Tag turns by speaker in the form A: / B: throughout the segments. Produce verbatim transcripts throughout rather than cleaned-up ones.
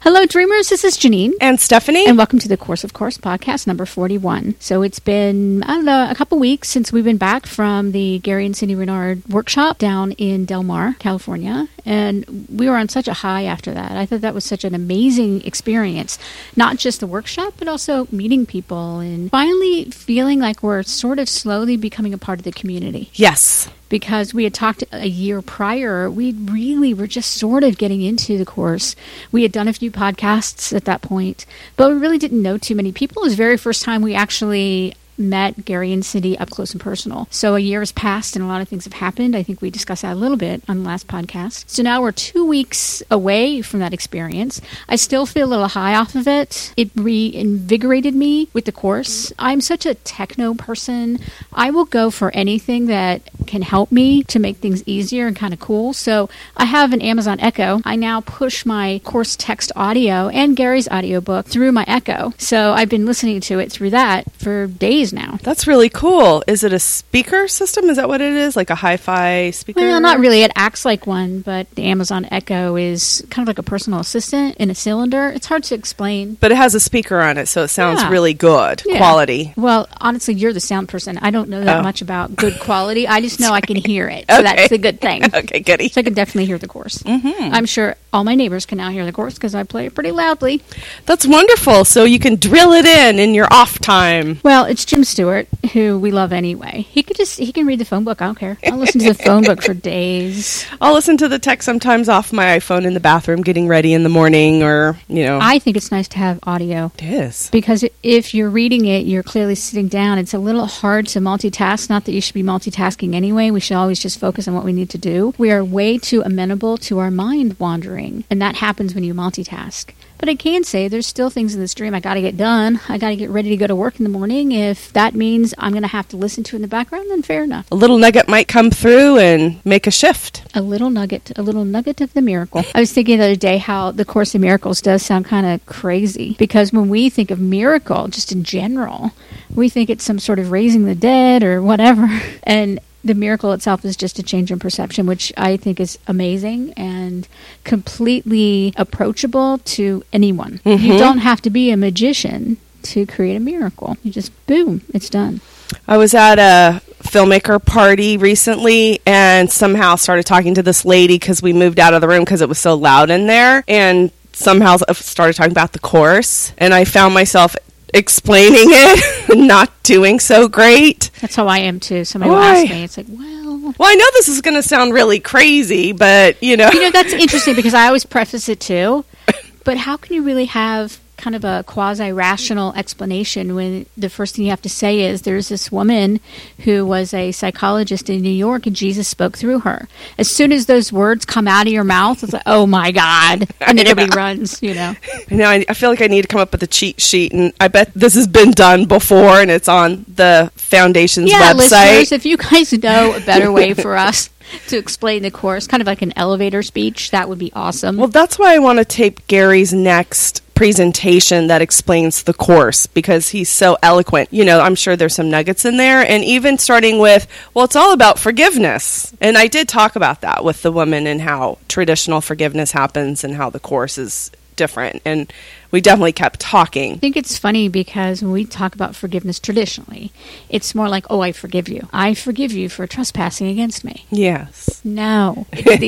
A: Hello, Dreamers. This is Janine.
B: And Stephanie.
A: And welcome to the Course of Course podcast number forty-one. So it's been, I don't know, a couple weeks since we've been back from the Gary and Cindy Renard workshop down in Del Mar, California. And we were on such a high after that. I thought that was such an amazing experience. Not just the workshop, but also meeting people and finally feeling like we're sort of slowly becoming a part of the community.
B: Yes.
A: Because we had talked a year prior, we really were just sort of getting into the course. We had done a few podcasts at that point, but we really didn't know too many people. It was the very first time we actually met Gary and Cindy up close and personal. So a year has passed and a lot of things have happened. I think we discussed that a little bit on the last podcast. So now we're two weeks away from that experience. I still feel a little high off of it. It reinvigorated me with the course. I'm such a techno person. I will go for anything that can help me to make things easier and kind of cool. So I have an Amazon Echo. I now push my course text audio and Gary's audiobook through my Echo. So I've been listening to it through that for days now.
B: That's really cool. Is it a speaker system? Is that what it is? Like a hi-fi speaker?
A: Well, not really. It acts like one, but the Amazon Echo is kind of like a personal assistant in a cylinder. It's hard to explain.
B: But it has a speaker on it, so it sounds
A: yeah.
B: really good.
A: Yeah.
B: Quality.
A: Well, honestly, you're the sound person. I don't know that
B: oh.
A: much about good quality. I just know I can hear it. So
B: okay.
A: that's the good thing.
B: Okay, goody.
A: So I can definitely hear the course.
B: Mm-hmm.
A: I'm sure all my neighbors can now hear the course because I play it pretty loudly.
B: That's wonderful. So you can drill it in in your off time.
A: Well, it's Jim Stewart, who we love anyway. He could just, he can read the phone book. I don't care. I'll listen to the phone book for days.
B: I'll listen to the text sometimes off my iPhone in the bathroom getting ready in the morning or, you know.
A: I think it's nice to have audio.
B: It is.
A: Because if you're reading it, you're clearly sitting down. It's a little hard to multitask. Not that you should be multitasking anyway. We should always just focus on what we need to do. We are way too amenable to our mind wandering. And that happens when you multitask. But I can say there's still things in this dream I got to get done. I got to get ready to go to work in the morning. If that means I'm going to have to listen to it in the background, then fair enough.
B: A little nugget might come through and make a shift.
A: A little nugget, a little nugget of the miracle. I was thinking the other day how the Course in Miracles does sound kind of crazy. Because when we think of miracle, just in general, we think it's some sort of raising the dead or whatever. And the miracle itself is just a change in perception, which I think is amazing and completely approachable to anyone. Mm-hmm. You don't have to be a magician to create a miracle. You just, boom, it's done.
B: I was at a filmmaker party recently and somehow started talking to this lady because we moved out of the room because it was so loud in there, and somehow started talking about the course, and I found myself explaining it, not doing so great.
A: That's how I am too. Somebody
B: Why?
A: will ask me. It's like, well...
B: Well, I know this is going to sound really crazy, but, you know...
A: You know, that's interesting because I always preface it too. But how can you really have kind of a quasi-rational explanation when the first thing you have to say is there's this woman who was a psychologist in New York and Jesus spoke through her. As soon as those words come out of your mouth, it's like, oh my God. And then everybody runs, you know.
B: I know, I, I feel like I need to come up with a cheat sheet, and I bet this has been done before and it's on the Foundation's
A: yeah,
B: website.
A: Listeners, if you guys know a better way for us to explain the course, kind of like an elevator speech, that would be awesome.
B: Well, that's why I want to tape Gary's next presentation that explains the course, because he's so eloquent. You know, I'm sure there's some nuggets in there, and even starting with, well, it's all about forgiveness. And I did talk about that with the woman and how traditional forgiveness happens and how the course is different. And we definitely kept talking.
A: I think it's funny because when we talk about forgiveness traditionally, it's more like, oh, I forgive you. I forgive you for trespassing against me.
B: Yes.
A: No.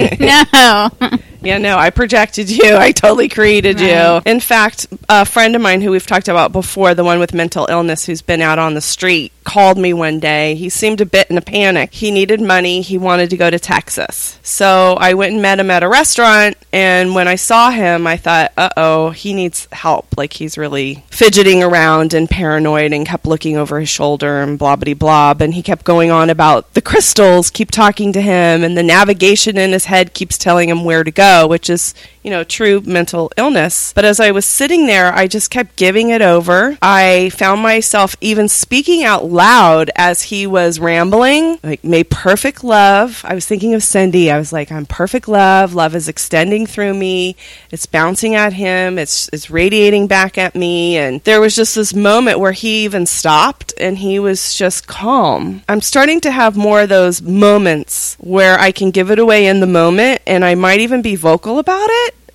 A: No.
B: Yeah, no, I projected you. I totally created right. you. In fact, a friend of mine who we've talked about before, the one with mental illness who's been out on the street, called me one day. He seemed a bit in a panic. He needed money. He wanted to go to Texas. So I went and met him at a restaurant, and when I saw him, I thought, uh-oh, he needs help. Like, he's really fidgeting around and paranoid and kept looking over his shoulder and blah-bitty-blob, and he kept going on about the crystals keep talking to him, and the navigation in his head keeps telling him where to go, which is, you know, true mental illness. But as I was sitting there, I just kept giving it over. I found myself even speaking out loud as he was rambling, like, may perfect love. I was thinking of Cindy. I was like, I'm perfect love. Love is extending through me. It's bouncing at him. It's, it's radiating back at me. And there was just this moment where he even stopped and he was just calm. I'm starting to have more of those moments where I can give it away in the moment, and I might even be vocal about it.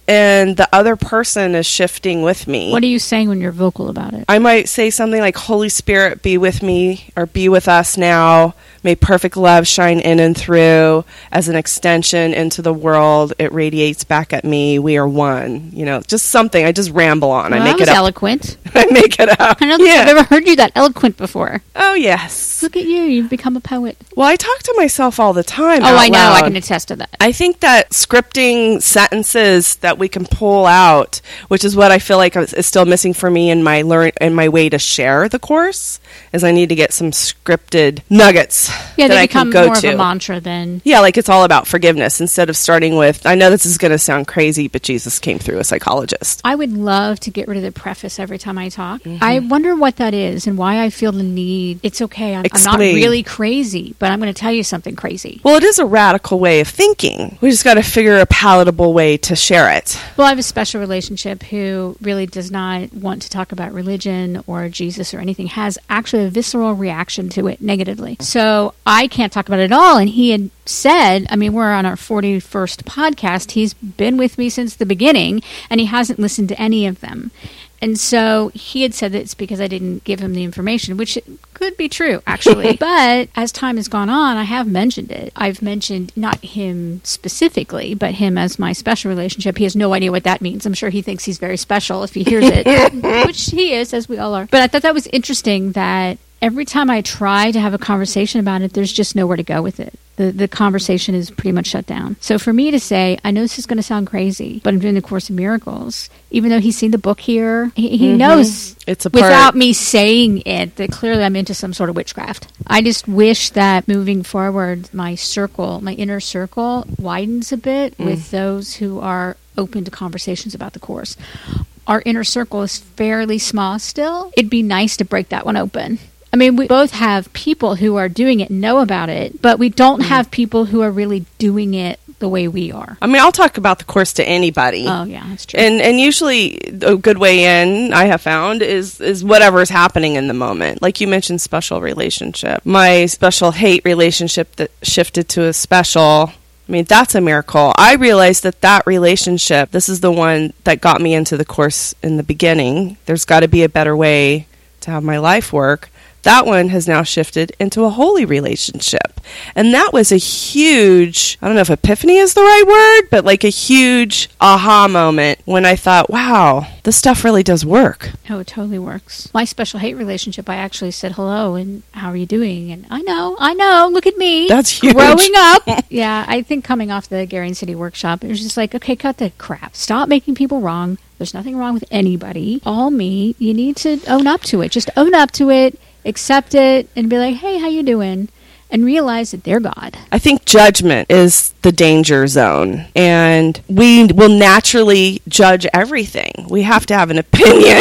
B: and the other person is shifting with me.
A: What are you saying when you're vocal about it?
B: I might say something like, Holy Spirit, be with me, or be with us now. May perfect love shine in and through as an extension into the world. It radiates back at me. We are one. You know, just something. I just ramble on.
A: Well,
B: I make
A: that was
B: it up.
A: eloquent.
B: I make it up.
A: I don't think
B: Yeah.
A: I've ever heard you that eloquent before.
B: Oh, yes.
A: Look at you. You've become a poet.
B: Well, I talk to myself all the time.
A: Oh,
B: out
A: I know. I
B: loud.
A: can attest to that.
B: I think that scripting sentences that we can pull out, which is what I feel like is still missing for me in my learn in my way to share the course, is I need to get some scripted nuggets
A: Yeah,
B: that
A: they
B: I
A: become
B: can go
A: more
B: to.
A: of a mantra than...
B: Yeah, like it's all about forgiveness instead of starting with, I know this is going to sound crazy, but Jesus came through a psychologist.
A: I would love to get rid of the preface every time I talk.
B: Mm-hmm.
A: I wonder what that is and why I feel the need. It's okay. I'm, I'm not
B: Explain.
A: really crazy, but I'm going to tell you something crazy.
B: Well, it is a radical way of thinking. We just got to figure a palatable way to share it.
A: Well, I have a special relationship who really does not want to talk about religion or Jesus or anything, has actually a visceral reaction to it negatively. So I can't talk about it at all. And he had said, I mean, we're on our forty-first podcast. He's been with me since the beginning, and he hasn't listened to any of them. And so he had said that it's because I didn't give him the information, which could be true, actually. But as time has gone on, I have mentioned it. I've mentioned not him specifically, but him as my special relationship. He has no idea what that means. I'm sure he thinks he's very special if he hears it, which he is, as we all are. But I thought that was interesting that every time I try to have a conversation about it, there's just nowhere to go with it. The the conversation is pretty much shut down. So for me to say, I know this is going to sound crazy, but I'm doing the Course in Miracles, even though he's seen the book here, he, he
B: Mm-hmm.
A: knows
B: It's a part.
A: without me saying it that clearly I'm into some sort of witchcraft. I just wish that moving forward, my circle, my inner circle widens a bit
B: Mm.
A: with those who are open to conversations about the Course. Our inner circle is fairly small still. It'd be nice to break that one open. I mean, we both have people who are doing it and know about it, but we don't have people who are really doing it the way we are.
B: I mean, I'll talk about the course to anybody.
A: Oh, yeah, that's true.
B: And and usually a good way in, I have found, is is whatever is happening in the moment. Like you mentioned, special relationship. My special hate relationship that shifted to a special. I mean, that's a miracle. I realized that that relationship, this is the one that got me into the course in the beginning. There's got to be a better way to have my life work. That one has now shifted into a holy relationship. And that was a huge, I don't know if epiphany is the right word, but like a huge aha moment when I thought, wow, this stuff really does work.
A: Oh, it totally works. My special hate relationship, I actually said hello and how are you doing? And I know, I know, look at me.
B: That's huge.
A: Growing up. Yeah, I think coming off the Gary and City workshop, it was just like, okay, cut the crap. Stop making people wrong. There's nothing wrong with anybody. All me. You need to own up to it. Just own up to it. Accept it and be like, hey, how you doing? And realize that they're God.
B: I think judgment is the danger zone, and we will naturally judge everything. We have to have an opinion,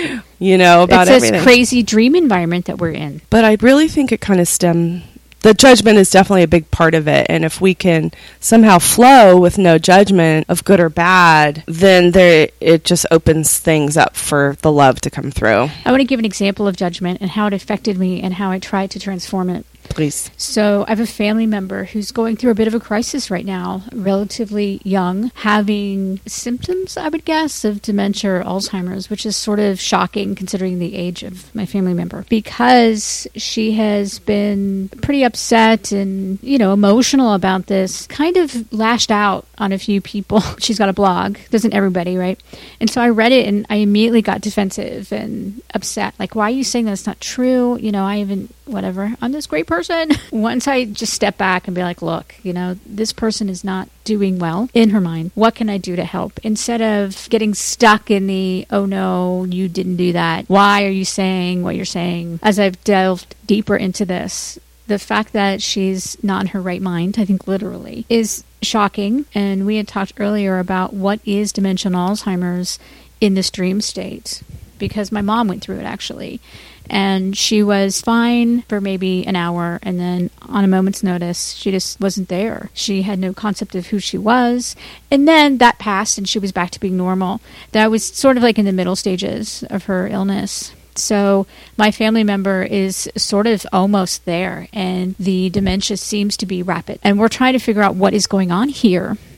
B: you know, about
A: it's
B: everything.
A: this crazy dream environment that we're in.
B: But I really think it kind of stem. The judgment is definitely a big part of it, and if we can somehow flow with no judgment of good or bad, then there it just opens things up for the love to come through.
A: I want to give an example of judgment and how it affected me and how I tried to transform it.
B: Please.
A: So I have a family member who's going through a bit of a crisis right now, relatively young, having symptoms, I would guess, of dementia or Alzheimer's, which is sort of shocking considering the age of my family member, because she has been pretty upset and, you know, emotional about this, kind of lashed out on a few people. She's got a blog. Doesn't everybody, right? And so I read it and I immediately got defensive and upset. Like, why are you saying that's not true? You know, I haven't, whatever. I'm this great person. Once I just step back and be like, look, you know, this person is not doing well in her mind. What can I do to help? Instead of getting stuck in the, oh no, you didn't do that. Why are you saying what you're saying? As I've delved deeper into this, the fact that she's not in her right mind, I think literally, is shocking. And we had talked earlier about what is dementia and Alzheimer's in this dream state, because my mom went through it actually. And she was fine for maybe an hour, and then on a moment's notice, she just wasn't there. She had no concept of who she was. And then that passed, and she was back to being normal. That was sort of like in the middle stages of her illness. So my family member is sort of almost there, and the dementia seems to be rapid. And we're trying to figure out what is going on here.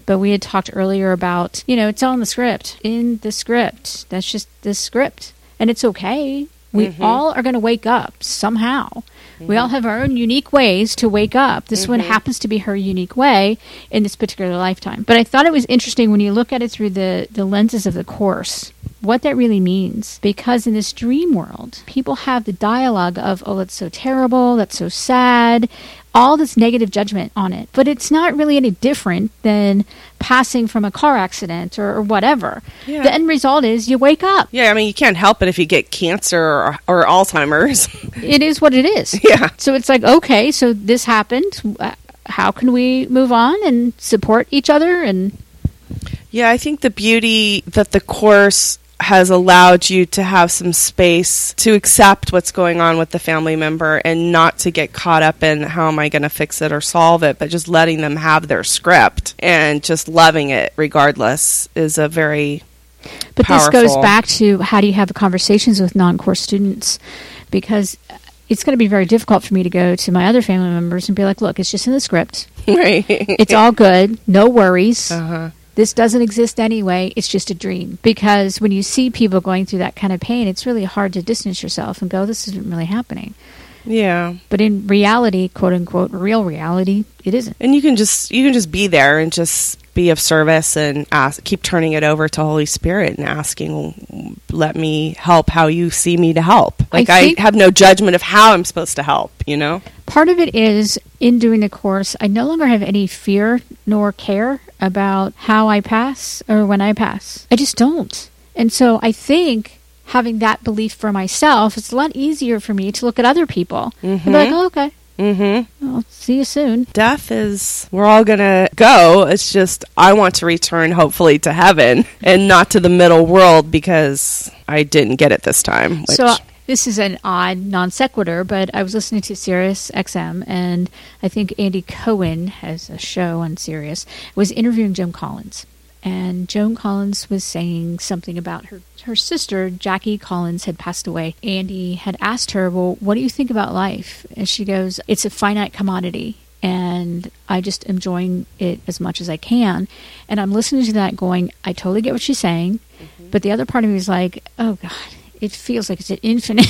A: but we had talked earlier about, you know, it's all in the script. In the script. That's just the script. And it's okay. We mm-hmm. all are going to wake up somehow. Mm-hmm. We all have our own unique ways to wake up. This mm-hmm. one happens to be her unique way in this particular lifetime. But I thought it was interesting when you look at it through the, the lenses of the Course, what that really means. Because in this dream world, people have the dialogue of, oh, that's so terrible, that's so sad, all this negative judgment on it. But it's not really any different than passing from a car accident or, or whatever. Yeah. The end result is you wake up.
B: Yeah, I mean, you can't help it if you get cancer or, or Alzheimer's.
A: It is what it is.
B: Yeah.
A: So it's like, okay, so this happened. How can we move on and support each other? And
B: yeah, I think the beauty that the Course has allowed you to have some space to accept what's going on with the family member and not to get caught up in how am I going to fix it or solve it, but just letting them have their script and just loving it regardless is a very
A: But
B: powerful.
A: This goes back to how do you have conversations with non-course students, because it's going to be very difficult for me to go to my other family members and be like, look, it's just in the script.
B: Right.
A: It's all good. No worries.
B: Uh-huh.
A: This doesn't exist anyway. It's just a dream. Because when you see people going through that kind of pain, it's really hard to distance yourself and go, this isn't really happening.
B: Yeah.
A: But in reality, quote unquote, real reality, it isn't.
B: And you can just you can just be there and just be of service and ask, keep turning it over to Holy Spirit and asking, let me help how you see me to help. Like I, I have no judgment of how I'm supposed to help, you know?
A: Part of it is in doing the Course, I no longer have any fear nor care about how I pass or when I pass. I just don't. And so I think having that belief for myself, it's a lot easier for me to look at other people mm-hmm. and be like, oh, okay.
B: Mm-hmm.
A: I'll see you soon.
B: Death is, we're all going to go. It's just, I want to return hopefully to heaven and not to the middle world because I didn't get it this time. Which
A: so this is an odd non sequitur, but I was listening to Sirius X M, and I think Andy Cohen has a show on Sirius, was interviewing Joan Collins. And Joan Collins was saying something about her her sister, Jackie Collins, had passed away. Andy had asked her, well, what do you think about life? And she goes, it's a finite commodity, and I just am enjoying it as much as I can. And I'm listening to that going, I totally get what she's saying, mm-hmm. but the other part of me is like, oh, God, it feels like it's an infinite.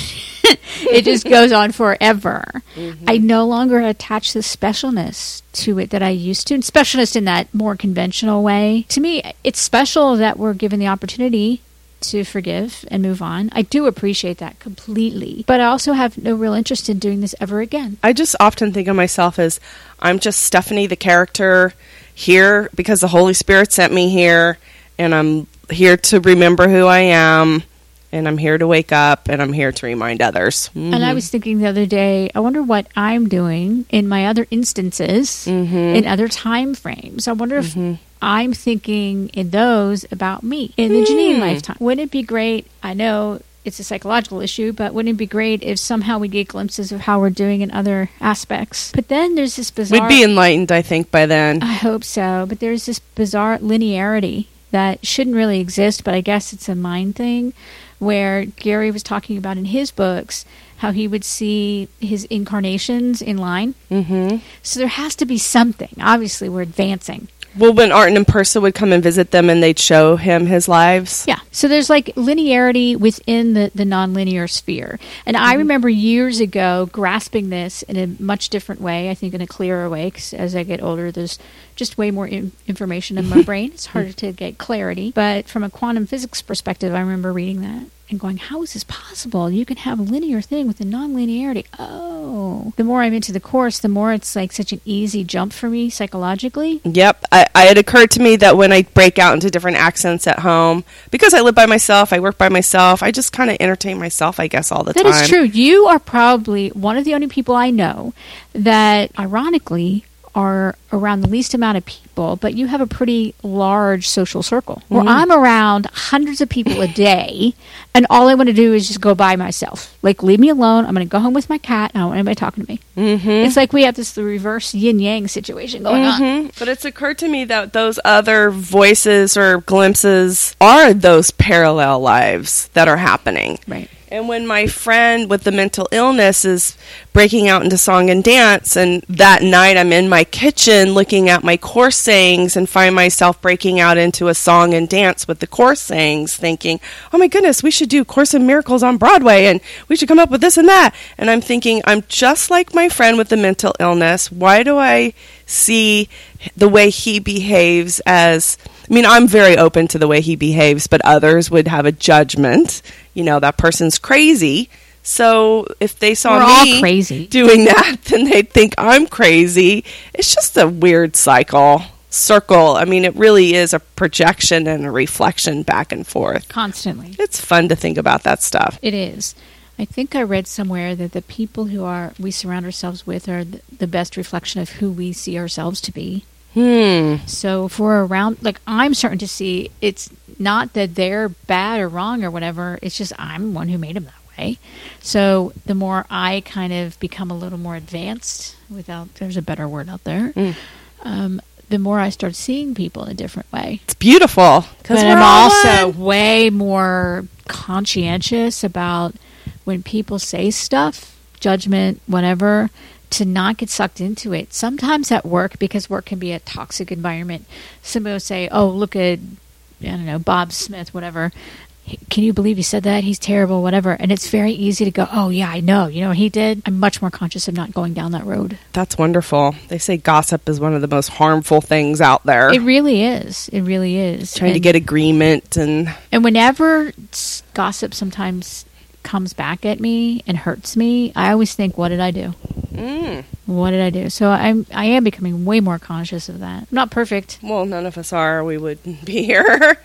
A: It just goes on forever. Mm-hmm. I no longer attach the specialness to it that I used to. And specialness in that more conventional way. To me, it's special that we're given the opportunity to forgive and move on. I do appreciate that completely. But I also have no real interest in doing this ever again.
B: I just often think of myself as I'm just Stephanie, the character here because the Holy Spirit sent me here. And I'm here to remember who I am. And I'm here to wake up, and I'm here to remind others. Mm-hmm.
A: And I was thinking the other day, I wonder what I'm doing in my other instances, mm-hmm. in other time frames. I wonder mm-hmm. if I'm thinking in those about me in the mm. Janine lifetime. Wouldn't it be great? I know it's a psychological issue, but wouldn't it be great if somehow we get glimpses of how we're doing in other aspects? But then there's this bizarre...
B: We'd be enlightened, I think, by then.
A: I hope so. But there's this bizarre linearity that shouldn't really exist, but I guess it's a mind thing, where Gary was talking about in his books how he would see his incarnations in line. Mm-hmm. So there has to be something. Obviously, we're advancing.
B: Well, when Arten and Persa would come and visit them and they'd show him his lives.
A: Yeah. So there's like linearity within the, the nonlinear sphere. And mm-hmm. I remember years ago grasping this in a much different way, I think in a clearer way, because as I get older, there's just way more in- information in my brain. It's harder to get clarity. But from a quantum physics perspective, I remember reading that and going, how is this possible? You can have a linear thing with a non-linearity. Oh. The more I'm into the Course, the more it's like such an easy jump for me psychologically.
B: Yep. I, I, it occurred to me that when I break out into different accents at home, because I live by myself, I work by myself, I just kind of entertain myself, I guess, all the
A: that
B: time.
A: That is true. You are probably one of the only people I know that, ironically, are around the least amount of people, but you have a pretty large social circle. Where mm-hmm. I'm around hundreds of people a day, and all I want to do is just go by myself. Like, leave me alone. I'm going to go home with my cat. I don't want anybody talking to me. Mm-hmm. It's like we have this reverse yin-yang situation going mm-hmm. on.
B: But it's occurred to me that those other voices or glimpses are those parallel lives that are happening.
A: Right.
B: And when my friend with the mental illness is breaking out into song and dance, and that night I'm in my kitchen often looking at my course sayings and find myself breaking out into a song and dance with the course sayings, thinking, oh my goodness, we should do Course in Miracles on Broadway, and we should come up with this and that. And I'm thinking, I'm just like my friend with the mental illness. Why do I see the way he behaves as, I mean, I'm very open to the way he behaves, but others would have a judgment. You know, that person's crazy. So if they saw
A: We're
B: me
A: all crazy.
B: doing that, then they'd think I'm crazy. It's just a weird cycle, circle. I mean, it really is a projection and a reflection back and forth.
A: Constantly.
B: It's fun to think about that stuff.
A: It is. I think I read somewhere that the people who are we surround ourselves with are the, the best reflection of who we see ourselves to be.
B: Hmm.
A: So if we're around, like, I'm starting to see, it's not that they're bad or wrong or whatever. It's just I'm one who made them that way. So the more I kind of become a little more advanced, without, there's a better word out there,
B: Mm.
A: um, the more I start seeing people in a different way.
B: It's beautiful.
A: But
B: we're
A: I'm
B: all
A: also
B: one.
A: way more conscientious about when people say stuff, judgment, whatever, to not get sucked into it. Sometimes at work, because work can be a toxic environment, somebody will say, oh, look at, I don't know, Bob Smith, whatever. Can you believe he said that? He's terrible, whatever. And it's very easy to go, oh, yeah, I know. You know what he did? I'm much more conscious of not going down that road.
B: That's wonderful. They say gossip is one of the most harmful things out there.
A: It really is. It really is.
B: Trying
A: and,
B: to get agreement. And
A: and whenever gossip sometimes comes back at me and hurts me, I always think, what did I do?
B: Mm.
A: What did I do? So I'm I am becoming way more conscious of that. I'm not perfect.
B: Well, none of us are. We wouldn't be here.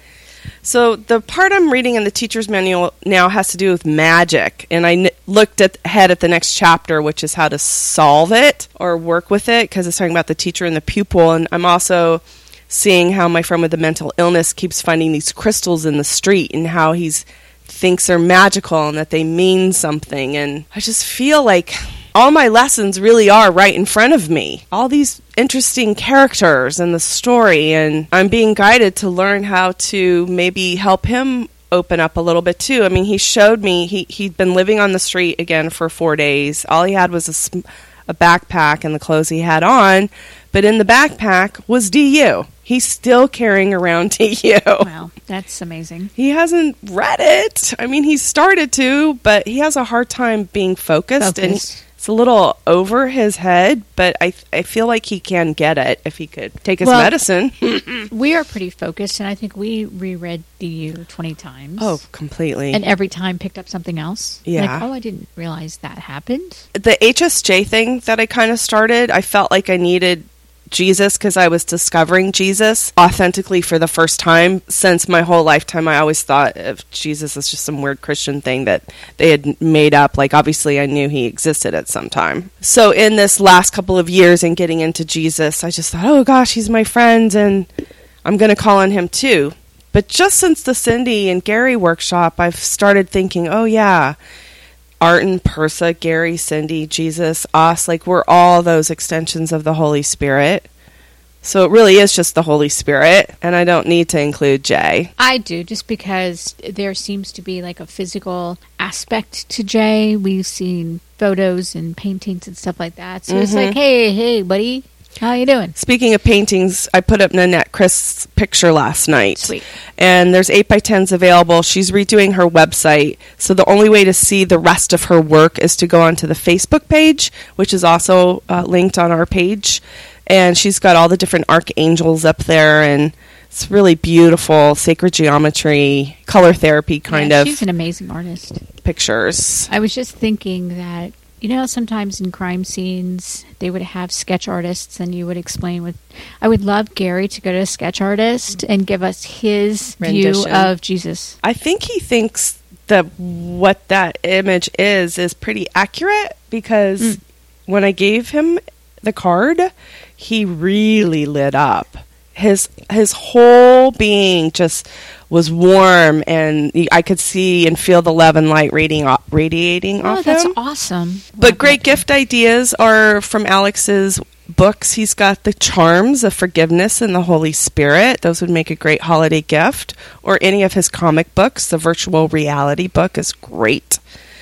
B: So the part I'm reading in the teacher's manual now has to do with magic. And I n- looked at, ahead at the next chapter, which is how to solve it or work with it, because it's talking about the teacher and the pupil. And I'm also seeing how my friend with the mental illness keeps finding these crystals in the street and how he's thinks they're magical and that they mean something. And I just feel like all my lessons really are right in front of me. All these interesting characters and the story, and I'm being guided to learn how to maybe help him open up a little bit too. I mean, he showed me, he, he'd been living on the street again for four days. All he had was a, sm- a backpack and the clothes he had on, but in the backpack was D U. He's still carrying around D U.
A: Wow, that's amazing.
B: He hasn't read it. I mean, he started to, but he has a hard time being focused.
A: Focused.
B: And it's a little over his head, but I I feel like he can get it if he could take his
A: Well,
B: medicine.
A: We are pretty focused, and I think we reread D U twenty times.
B: Oh, completely.
A: And every time picked up something else.
B: Yeah.
A: Like, oh, I didn't realize that happened.
B: The H S J thing that I kind of started, I felt like I needed Jesus because I was discovering Jesus authentically for the first time. Since my whole lifetime, I always thought of Jesus as just some weird Christian thing that they had made up. Like, obviously, I knew he existed at some time. So in this last couple of years and getting into Jesus, I just thought, oh gosh, he's my friend and I'm going to call on him too. But just since the Cindy and Gary workshop, I've started thinking, oh yeah, Arten, Persa, Gary, Cindy, Jesus, us, like we're all those extensions of the Holy Spirit. So it really is just the Holy Spirit, and I don't need to include Jay.
A: I do, just because there seems to be like a physical aspect to Jay. We've seen photos and paintings and stuff like that. So
B: Mm-hmm.
A: it's like, hey, hey, buddy, how you doing?
B: Speaking of paintings, I put up Nanette Chris' picture last night.
A: Sweet.
B: And there's eight by tens available. She's redoing her website. So the only way to see the rest of her work is to go onto the Facebook page, which is also uh, linked on our page. And she's got all the different archangels up there. And it's really beautiful, sacred geometry, color therapy kind
A: Yeah,
B: of
A: she's an amazing artist.
B: pictures.
A: I was just thinking that, you know, sometimes in crime scenes, they would have sketch artists and you would explain with, I would love Gary to go to a sketch artist and give us his view
B: Rendition.
A: of Jesus.
B: I think he thinks that what that image is is pretty accurate because
A: Mm.
B: when I gave him the card, he really lit up. His his whole being just was warm, and I could see and feel the love and light radiating off, radiating
A: Oh,
B: off
A: that's
B: him.
A: awesome.
B: But
A: Love
B: great
A: that.
B: gift ideas are from Alex's books. He's got the charms of forgiveness and the Holy Spirit. Those would make a great holiday gift. Or any of his comic books. The virtual reality book is great.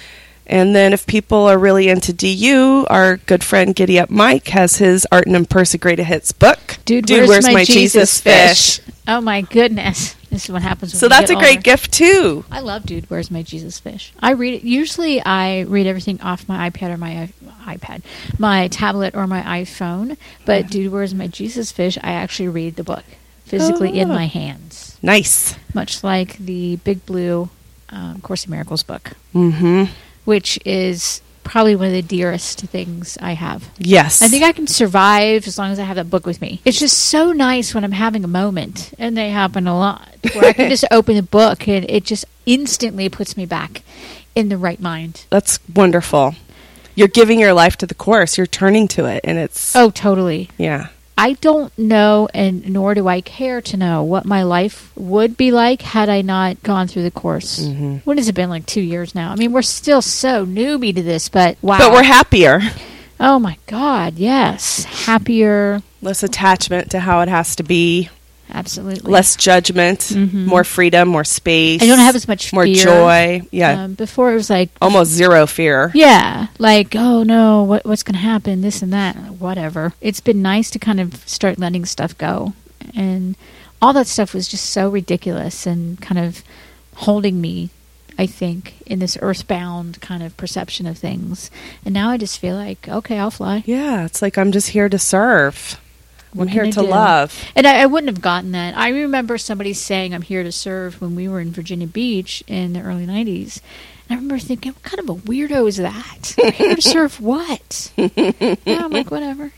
B: And then if people are really into D U, our good friend Giddy Up Mike has his Art and Impersa Greatest Hits book.
A: Dude, Dude where's, where's my, my Jesus, Jesus fish? fish? Oh, my goodness. This is what happens when
B: So that's a great older. gift, too.
A: I love Dude, Where's My Jesus Fish? I read it. Usually I read everything off my iPad or my uh, iPad, my tablet or my iPhone. But yeah. Dude, Where's My Jesus Fish? I actually read the book physically oh. in my hands.
B: Nice.
A: Much like the Big Blue um, Course in Miracles book.
B: Mm-hmm.
A: Which is probably one of the dearest things I have.
B: Yes.
A: I think I can survive as long as I have that book with me. It's just so nice when I'm having a moment, and they happen a lot, where I can just open a book and it just instantly puts me back in the right mind.
B: That's wonderful. You're giving your life to the Course. You're turning to it, and it's...
A: Oh, totally.
B: Yeah.
A: I don't know, and nor do I care to know, what my life would be like had I not gone through the Course.
B: Mm-hmm.
A: What has it been, like two years now? I mean, we're still so newbie to this, but wow.
B: But we're happier.
A: Oh, my God, yes. Happier.
B: Less attachment to how it has to be.
A: Absolutely.
B: Less judgment, mm-hmm. more freedom, more space.
A: I don't have as much
B: more
A: fear.
B: More joy. Yeah.
A: Um, before it was like...
B: Almost zero fear.
A: Yeah. Like, oh no, what, what's going to happen? This and that. Whatever. It's been nice to kind of start letting stuff go. And all that stuff was just so ridiculous and kind of holding me, I think, in this earthbound kind of perception of things. And now I just feel like, okay, I'll fly.
B: Yeah. It's like I'm just here to serve.
A: What
B: I'm here to
A: do?
B: love.
A: And I, I wouldn't have gotten that. I remember somebody saying, I'm here to serve, when we were in Virginia Beach in the early nineties. And I remember thinking, what kind of a weirdo is that? I'm here to serve what? Yeah, I'm like, whatever.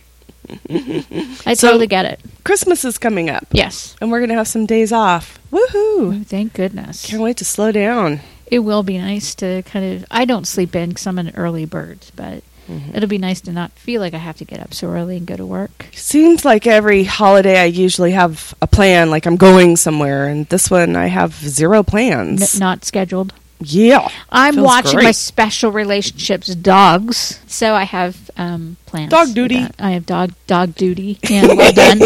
A: I
B: so,
A: totally get it.
B: Christmas is coming up.
A: Yes.
B: And we're going to have some days off. Woohoo.
A: Oh, thank goodness.
B: Can't wait to slow down.
A: It will be nice to kind of... I don't sleep in because I'm an early bird, but... Mm-hmm. It'll be nice to not feel like I have to get up so early and go to work.
B: Seems like every holiday I usually have a plan, like I'm going somewhere, and this one I have zero plans.
A: N- not scheduled?
B: Yeah.
A: I'm
B: Feels
A: watching
B: great.
A: my special relationships dogs, so I have um, plans.
B: Dog duty.
A: I have dog dog duty. Yeah, well done.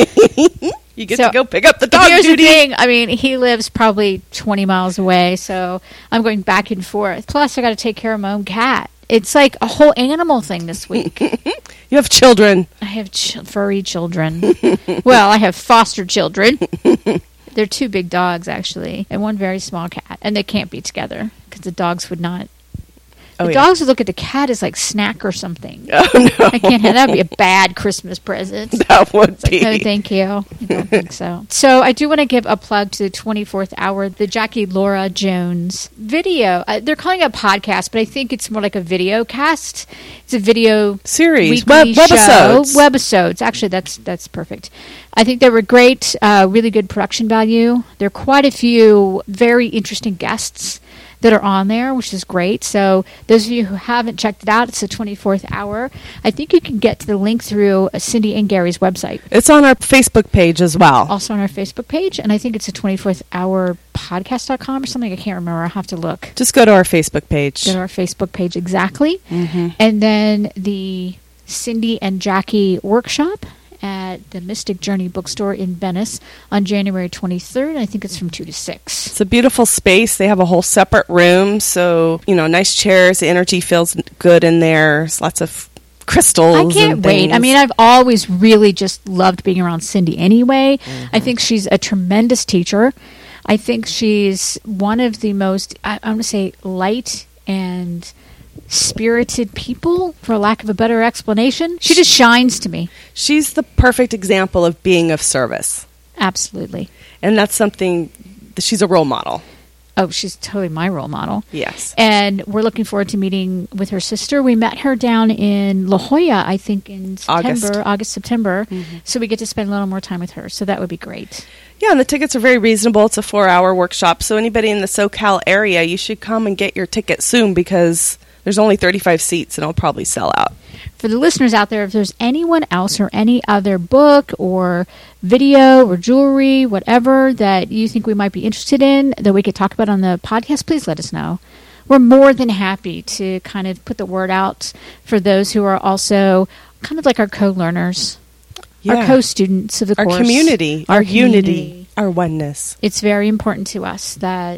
B: You get
A: so,
B: to go pick up the dog
A: here's
B: duty.
A: The thing. I mean, he lives probably twenty miles away, so I'm going back and forth. Plus, I got to take care of my own cat. It's like a whole animal thing this week.
B: You have children.
A: I have ch- furry children. Well, I have foster children. They're two big dogs, actually, and one very small cat. And they can't be together because the dogs would not... The oh, dogs yeah. would look at the cat as like snack or something.
B: Oh, no.
A: I can't have that. Would be a bad Christmas present.
B: That would
A: it's
B: be.
A: Like, no, thank you. I don't think so. So I do want to give a plug to the twenty-fourth hour, the Jackie Laura Jones video. Uh, they're calling it a podcast, but I think it's more like a video cast. It's a video
B: series,
A: Web,
B: webisodes.
A: Webisodes. Actually, that's that's perfect. I think they were great, uh, really good production value. There are quite a few very interesting guests that are on there, which is great. So those of you who haven't checked it out, it's the twenty-fourth hour. I think you can get to the link through Cindy and Gary's website.
B: It's on our Facebook page as well.
A: Also on our Facebook page, and I think it's a twenty-fourth hour podcast dot com or something. I can't remember. I'll have to look.
B: Just go to our Facebook page.
A: Go to our Facebook page, exactly.
B: Mm-hmm.
A: And then the Cindy and Jackie workshop at the Mystic Journey bookstore in Venice on January twenty-third. I think it's from two to six.
B: It's a beautiful space. They have a whole separate room, so, you know, nice chairs. The energy feels good in there. There's lots of crystals.
A: I can't wait. I mean, I've always really just loved being around Cindy anyway. Mm-hmm. I think she's a tremendous teacher. I think she's one of the most, I, I'm going to say, light and spirited people, for lack of a better explanation. She just shines to me.
B: She's the perfect example of being of service.
A: Absolutely.
B: And that's something, she's a role model.
A: Oh, she's totally my role model.
B: Yes.
A: And we're looking forward to meeting with her sister. We met her down in La Jolla, I think, in September, August, August September. Mm-hmm. So we get to spend a little more time with her. So that would be great.
B: Yeah, and the tickets are very reasonable. It's a four-hour workshop. So anybody in the SoCal area, you should come and get your ticket soon because there's only thirty-five seats and it'll probably sell out.
A: For the listeners out there, if there's anyone else or any other book or video or jewelry, whatever, that you think we might be interested in that we could talk about on the podcast, please let us know. We're more than happy to kind of put the word out for those who are also kind of like our co-learners, yeah. our co-students of the
B: our
A: course.
B: Community,
A: Our,
B: our
A: community,
B: unity, our oneness.
A: It's very important to us that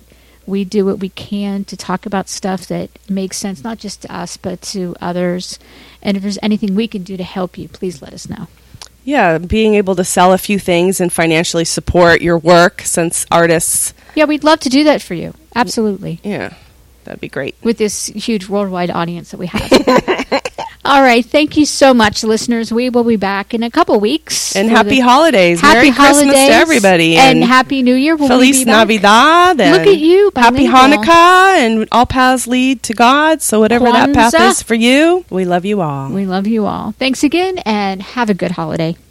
A: we do what we can to talk about stuff that makes sense, not just to us, but to others. And if there's anything we can do to help you, please let us know.
B: Yeah, being able to sell a few things and financially support your work, since artists...
A: Yeah, we'd love to do that for you. Absolutely.
B: Yeah, that'd be great.
A: With this huge worldwide audience that we have. All right. Thank you so much, listeners. We will be back in a couple weeks.
B: And happy
A: the,
B: holidays.
A: Happy
B: Merry
A: holidays
B: Christmas to everybody.
A: And,
B: and
A: Happy New Year. Will
B: Feliz
A: we be back?
B: Navidad. And
A: Look at you.
B: Happy
A: bilingual.
B: Hanukkah. And all paths lead to God. So whatever that path
A: Kwanzaa.
B: is for you, we love you all.
A: We love you all. Thanks again, and have a good holiday.